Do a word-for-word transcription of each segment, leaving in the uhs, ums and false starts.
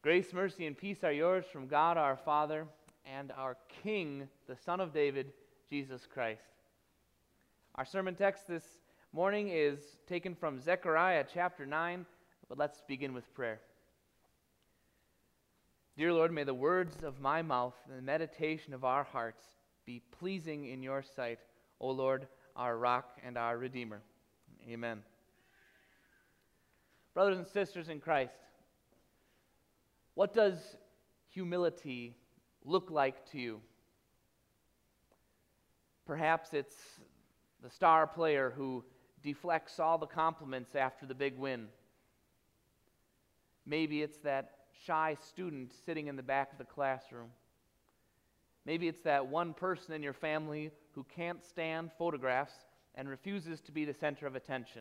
Grace, mercy, and peace are yours from God our Father and our King, the Son of David, Jesus Christ. Our sermon text this morning is taken from Zechariah chapter nine, but let's begin with prayer. Dear Lord, may the words of my mouth and the meditation of our hearts be pleasing in your sight, O Lord, our rock and our Redeemer. Amen. Brothers and sisters in Christ, what does humility look like to you? Perhaps it's the star player who deflects all the compliments after the big win. Maybe it's that shy student sitting in the back of the classroom. Maybe it's that one person in your family who can't stand photographs and refuses to be the center of attention.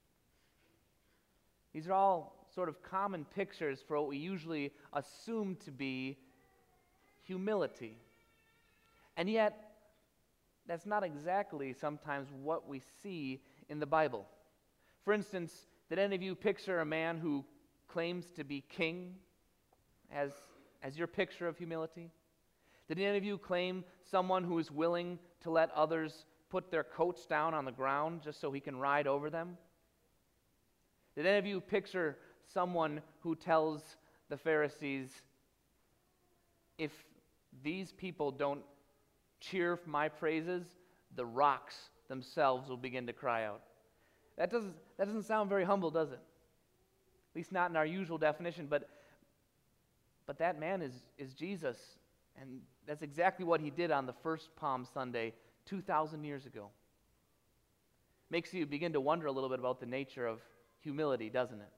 These are all sort of common pictures for what we usually assume to be humility. And yet, that's not exactly sometimes what we see in the Bible. For instance, did any of you picture a man who claims to be king as, as your picture of humility? Did any of you claim someone who is willing to let others put their coats down on the ground just so he can ride over them? Did any of you picture someone who tells the Pharisees, if these people don't cheer for my praises, the rocks themselves will begin to cry out? That doesn't, that doesn't sound very humble, does it? At least not in our usual definition, but, but that man is, is Jesus, and that's exactly what he did on the first Palm Sunday two thousand years ago. Makes you begin to wonder a little bit about the nature of humility, doesn't it?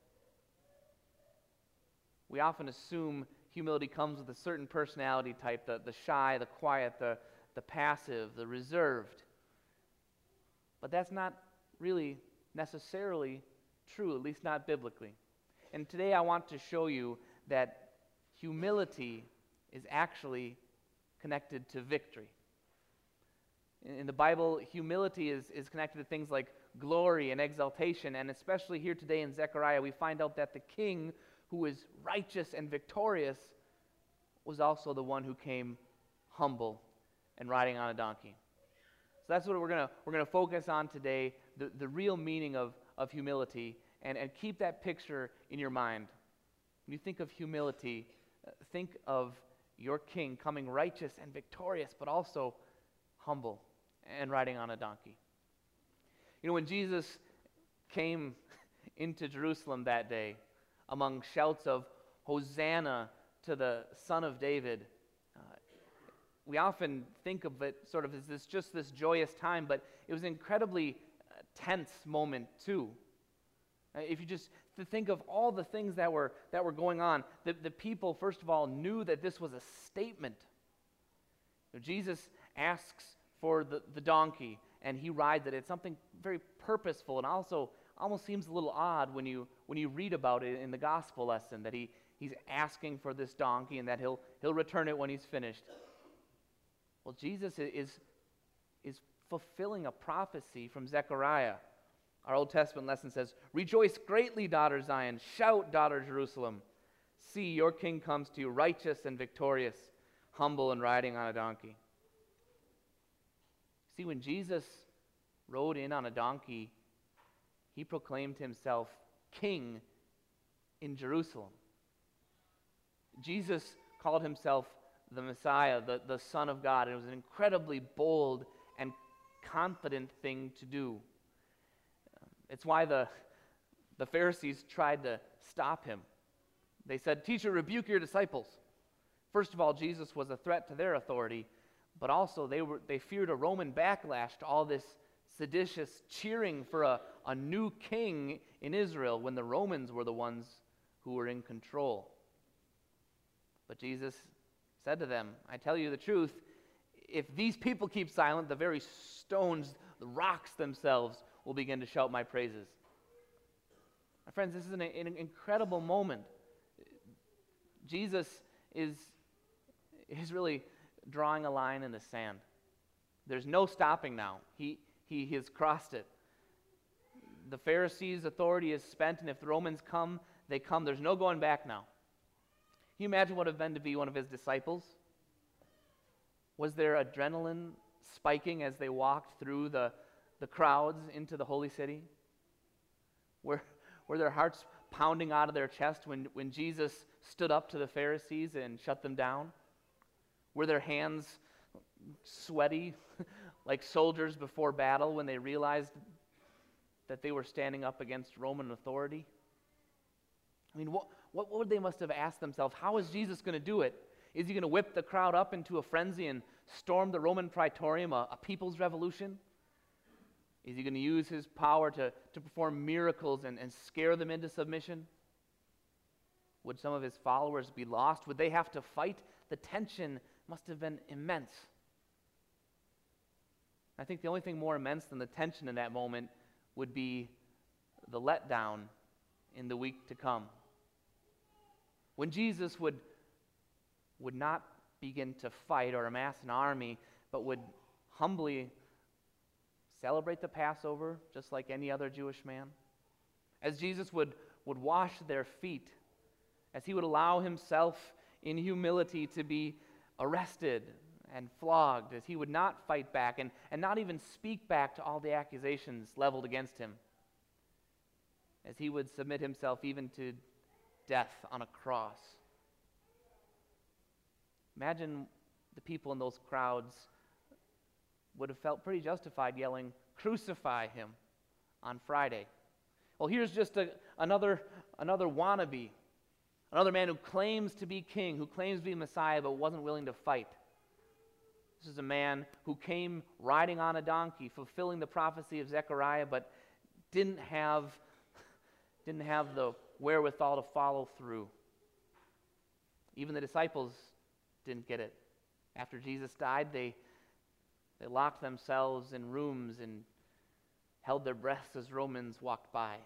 We often assume humility comes with a certain personality type, the, the shy, the quiet, the, the passive, the reserved. But that's not really necessarily true, at least not biblically. And today I want to show you that humility is actually connected to victory. In, in the Bible, humility is, is connected to things like glory and exaltation, and especially here today in Zechariah, we find out that the king who is righteous and victorious was also the one who came humble and riding on a donkey. So that's what we're going to we're going to focus on today, the, the real meaning of, of humility, and, and keep that picture in your mind. When you think of humility, uh, think of your king coming righteous and victorious, but also humble and riding on a donkey. You know, when Jesus came into Jerusalem that day, among shouts of Hosanna to the Son of David, uh, we often think of it sort of as this just this joyous time, but it was an incredibly uh, tense moment too. Uh, if you just to think of all the things that were that were going on, the, the people, first of all, knew that this was a statement. You know, Jesus asks for the, the donkey, and he rides it. It's something very purposeful, and also almost seems a little odd when you when you read about it in the gospel lesson, that he, he's asking for this donkey and that he'll he'll return it when he's finished. Well, Jesus is, is fulfilling a prophecy from Zechariah. Our Old Testament lesson says, "Rejoice greatly, daughter Zion. Shout, daughter Jerusalem. See, your king comes to you, righteous and victorious, humble and riding on a donkey." See, when Jesus rode in on a donkey, he proclaimed himself king in Jerusalem. Jesus called himself the Messiah, the, the Son of God. It was an incredibly bold and confident thing to do. It's why the, the Pharisees tried to stop him. They said, "Teacher, rebuke your disciples." First of all, Jesus was a threat to their authority, but also they were they feared a Roman backlash to all this seditious cheering for a, a new king in Israel when the Romans were the ones who were in control. But Jesus said to them, "I tell you the truth, if these people keep silent, the very stones, the rocks themselves, will begin to shout my praises." My friends, this is an, an incredible moment. Jesus is, is really drawing a line in the sand. There's no stopping now. He He has crossed it. The Pharisees' authority is spent, and if the Romans come, they come. There's no going back now. you imagine what it would have been to be one of his disciples? Was there adrenaline spiking as they walked through the, the crowds into the holy city? Were, were their hearts pounding out of their chest when, when Jesus stood up to the Pharisees and shut them down? Were their hands sweaty like soldiers before battle when they realized that they were standing up against Roman authority? I mean, what, what would they must have asked themselves? How is Jesus going to do it? Is he going to whip the crowd up into a frenzy and storm the Roman Praetorium, a, a people's revolution? Is he going to use his power to, to perform miracles and, and scare them into submission? Would some of his followers be lost? Would they have to fight? The tension must have been immense. I think the only thing more immense than the tension in that moment would be the letdown in the week to come. When Jesus would, would not begin to fight or amass an army, but would humbly celebrate the Passover just like any other Jewish man. As Jesus would, would wash their feet, as he would allow himself in humility to be arrested and flogged, as he would not fight back and, and not even speak back to all the accusations leveled against him, as he would submit himself even to death on a cross. Imagine the people in those crowds would have felt pretty justified yelling, "Crucify him," on Friday. Well, here's just a, another, another wannabe, another man who claims to be king, who claims to be Messiah, but wasn't willing to fight. This is a man who came riding on a donkey, fulfilling the prophecy of Zechariah, but didn't have, didn't have the wherewithal to follow through. Even the disciples didn't get it. After Jesus died, they, they locked themselves in rooms and held their breaths as Romans walked by.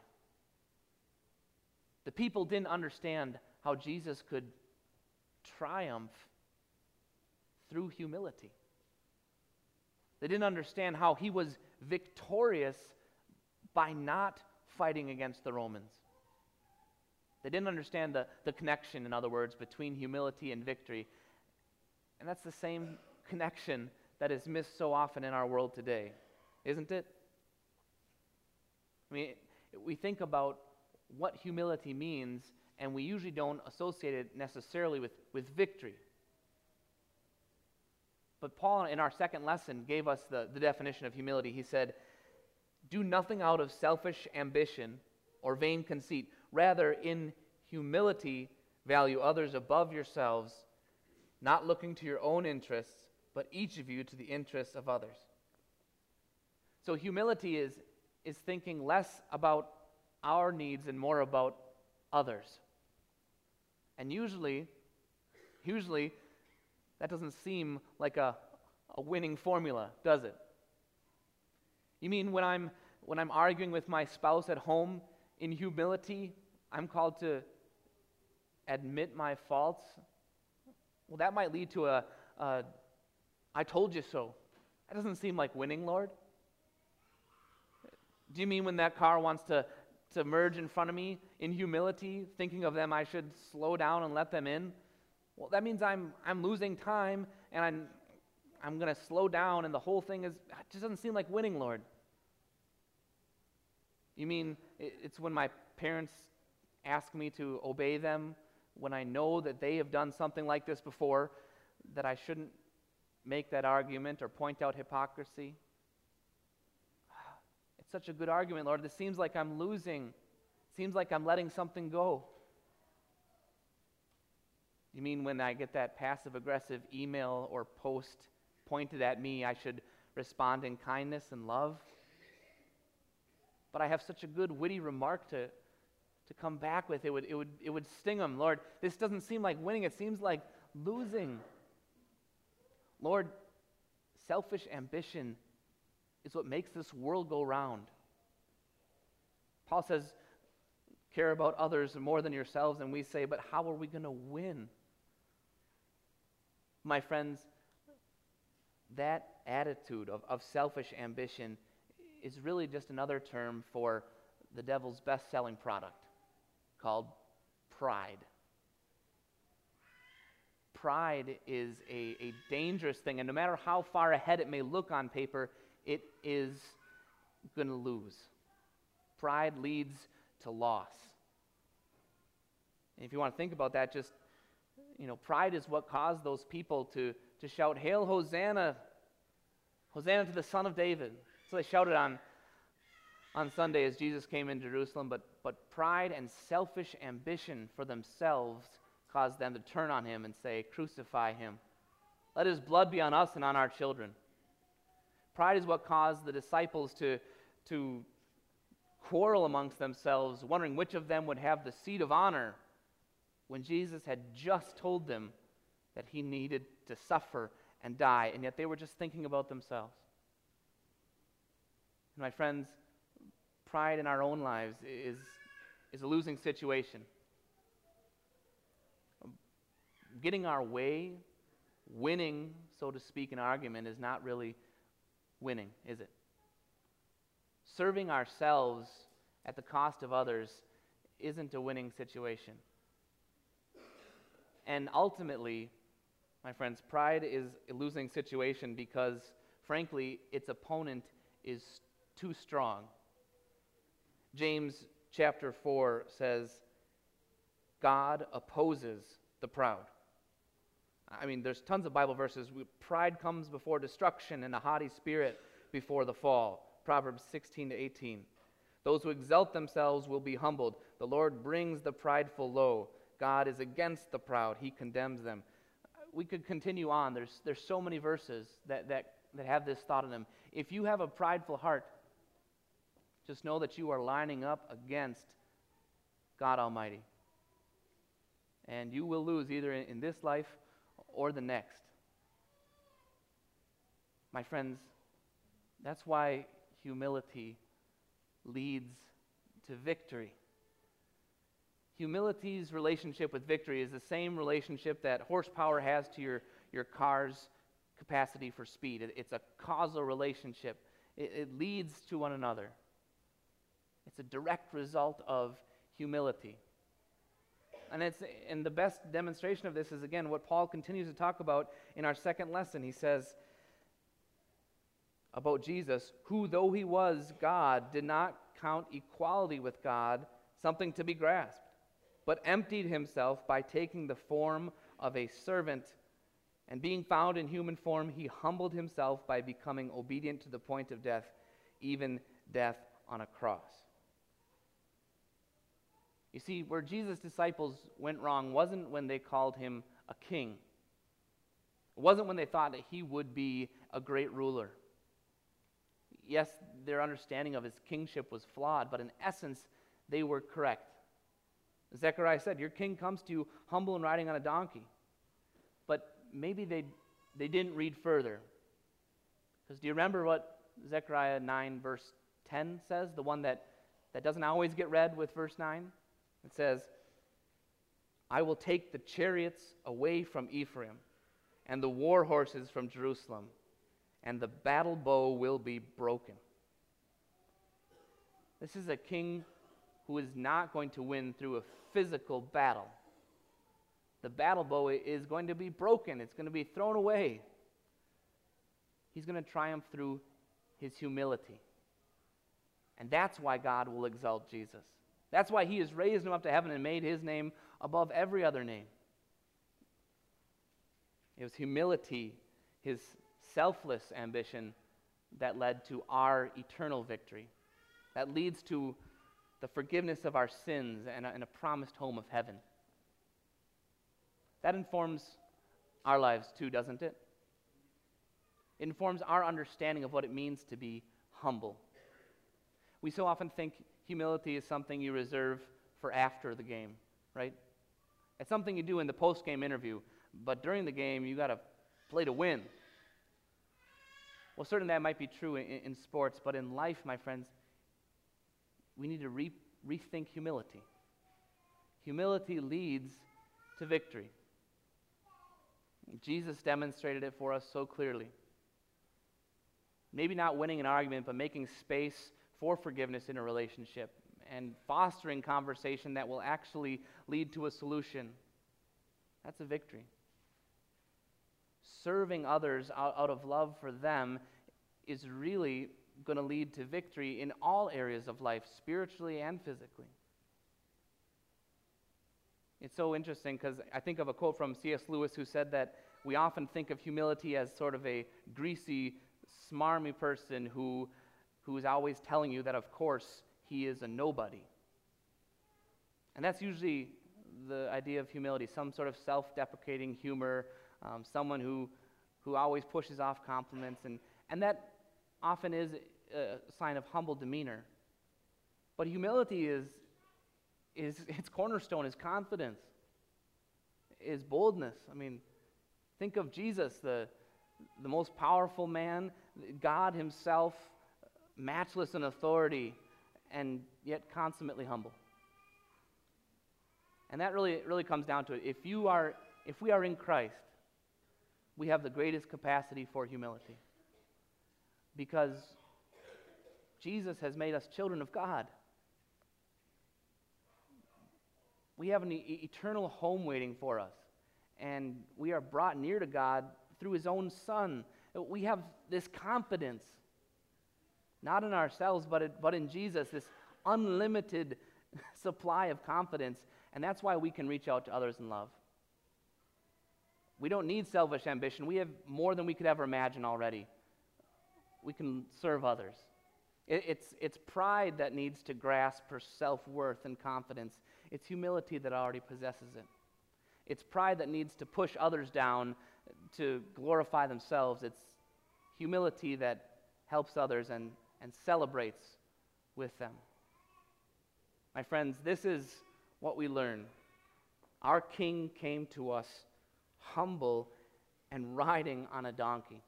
The people didn't understand how Jesus could triumph through humility. They didn't understand how he was victorious by not fighting against the Romans. They didn't understand the, the connection, in other words, between humility and victory. And that's the same connection that is missed so often in our world today, isn't it? I mean, we think about what humility means, and we usually don't associate it necessarily with, with victory. But Paul, in our second lesson, gave us the, the definition of humility. He said, "Do nothing out of selfish ambition or vain conceit. Rather, in humility, value others above yourselves, not looking to your own interests, but each of you to the interests of others." So humility is, is thinking less about our needs and more about others. And usually, usually, that doesn't seem like a, a winning formula, does it? You mean when I'm when I'm arguing with my spouse at home, in humility, I'm called to admit my faults? Well, that might lead to a, a "I told you so." That doesn't seem like winning, Lord. Do you mean when that car wants to, to merge in front of me, in humility, thinking of them, I should slow down and let them in? Well, that means I'm I'm losing time, and I'm I'm going to slow down, and the whole thing is, it just doesn't seem like winning, Lord. You mean it's when my parents ask me to obey them, when I know that they have done something like this before, that I shouldn't make that argument or point out hypocrisy? It's such a good argument, Lord. This seems like I'm losing. It seems like I'm letting something go. You mean when I get that passive-aggressive email or post pointed at me, I should respond in kindness and love? But I have such a good, witty remark to, to come back with. It would, it would, it would sting them. Lord, this doesn't seem like winning. It seems like losing. Lord, selfish ambition is what makes this world go round. Paul says, care about others more than yourselves, and we say, but how are we going to win? My friends, that attitude of, of selfish ambition is really just another term for the devil's best-selling product called pride. pride is a, a dangerous thing, and no matter how far ahead it may look on paper, it is going to lose. Pride leads to loss. And if you want to think about that, just, you know, pride is what caused those people to, to shout, "Hail, Hosanna! Hosanna to the Son of David." So they shouted on, on Sunday as Jesus came into Jerusalem, but, but pride and selfish ambition for themselves caused them to turn on him and say, "Crucify him. Let his blood be on us and on our children." Pride is what caused the disciples to, to quarrel amongst themselves, wondering which of them would have the seat of honor, when Jesus had just told them that he needed to suffer and die, and yet they were just thinking about themselves. And my friends, pride in our own lives is, is a losing situation. Getting our way, winning, so to speak, an argument is not really winning, is it? Serving ourselves at the cost of others isn't a winning situation. And ultimately, my friends, pride is a losing situation because, frankly, its opponent is too strong. James chapter four says, "God opposes the proud." I mean, there's tons of Bible verses. Pride comes before destruction and a haughty spirit before the fall. Proverbs sixteen to eighteen. "Those who exalt themselves will be humbled. The Lord brings the prideful low. God is against the proud. He condemns them." We could continue on. There's, there's so many verses that, that, that have this thought in them. If you have a prideful heart, just know that you are lining up against God Almighty. And you will lose either in, in this life or the next. My friends, that's why humility leads to victory. Humility's relationship with victory is the same relationship that horsepower has to your, your car's capacity for speed. It, it's a causal relationship. It, it leads to one another. It's a direct result of humility. And it's and the best demonstration of this is, again, what Paul continues to talk about in our second lesson. He says about Jesus, who, though he was God, did not count equality with God something to be grasped, but emptied himself by taking the form of a servant, and being found in human form, he humbled himself by becoming obedient to the point of death, even death on a cross. You see, where Jesus' disciples went wrong wasn't when they called him a king. It wasn't when they thought that he would be a great ruler. Yes, their understanding of his kingship was flawed, but in essence, they were correct. Zechariah said, "Your king comes to you humble and riding on a donkey." But maybe they, they didn't read further. Because do you remember what Zechariah nine verse ten says? The one that, that doesn't always get read with verse nine? It says, "I will take the chariots away from Ephraim, and the war horses from Jerusalem, and the battle bow will be broken." This is a king who is not going to win through a physical battle. The battle bow is going to be broken. It's going to be thrown away. He's going to triumph through his humility. And that's why God will exalt Jesus. That's why he has raised him up to heaven and made his name above every other name. It was humility, his selfless ambition, that led to our eternal victory. That leads to the forgiveness of our sins and a, and a promised home of heaven. That informs our lives too, doesn't it? It informs our understanding of what it means to be humble. We so often think humility is something you reserve for after the game, right? It's something you do in the post-game interview, but during the game, you got to play to win. Well, certainly that might be true in, in sports, but in life, my friends, we need to re- rethink humility. Humility leads to victory. Jesus demonstrated it for us so clearly. Maybe not winning an argument, but making space for forgiveness in a relationship and fostering conversation that will actually lead to a solution. That's a victory. serving others out, out of love for them is really going to lead to victory in all areas of life, spiritually and physically. It's so interesting because I think of a quote from C S Lewis who said that we often think of humility as sort of a greasy, smarmy person who, who is always telling you that, of course, he is a nobody. And that's usually the idea of humility, some sort of self-deprecating humor, um, someone who, who always pushes off compliments, and, and that often is a sign of humble demeanor. But humility is, is its cornerstone is confidence, is boldness. I mean, think of Jesus, the, the most powerful man, God himself, matchless in authority, and yet consummately humble. And that really, really comes down to it. If you are, if we are in Christ, we have the greatest capacity for humility. Because Jesus has made us children of God. We have an e- eternal home waiting for us. And we are brought near to God through his own Son. We have this confidence, not in ourselves, but, it, but in Jesus, this unlimited supply of confidence. And that's why we can reach out to others in love. We don't need selfish ambition. We have more than we could ever imagine already. We can serve others. It, it's, it's pride that needs to grasp her self-worth and confidence. It's humility that already possesses it. It's pride that needs to push others down to glorify themselves. It's humility that helps others and, and celebrates with them. My friends, this is what we learn. Our King came to us humble and riding on a donkey.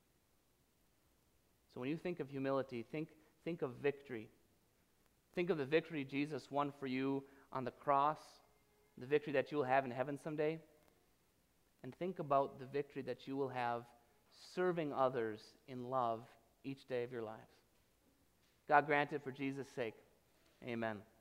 So when you think of humility, think, think of victory. Think of the victory Jesus won for you on the cross, the victory that you will have in heaven someday, and think about the victory that you will have serving others in love each day of your lives. God grant it for Jesus' sake. Amen.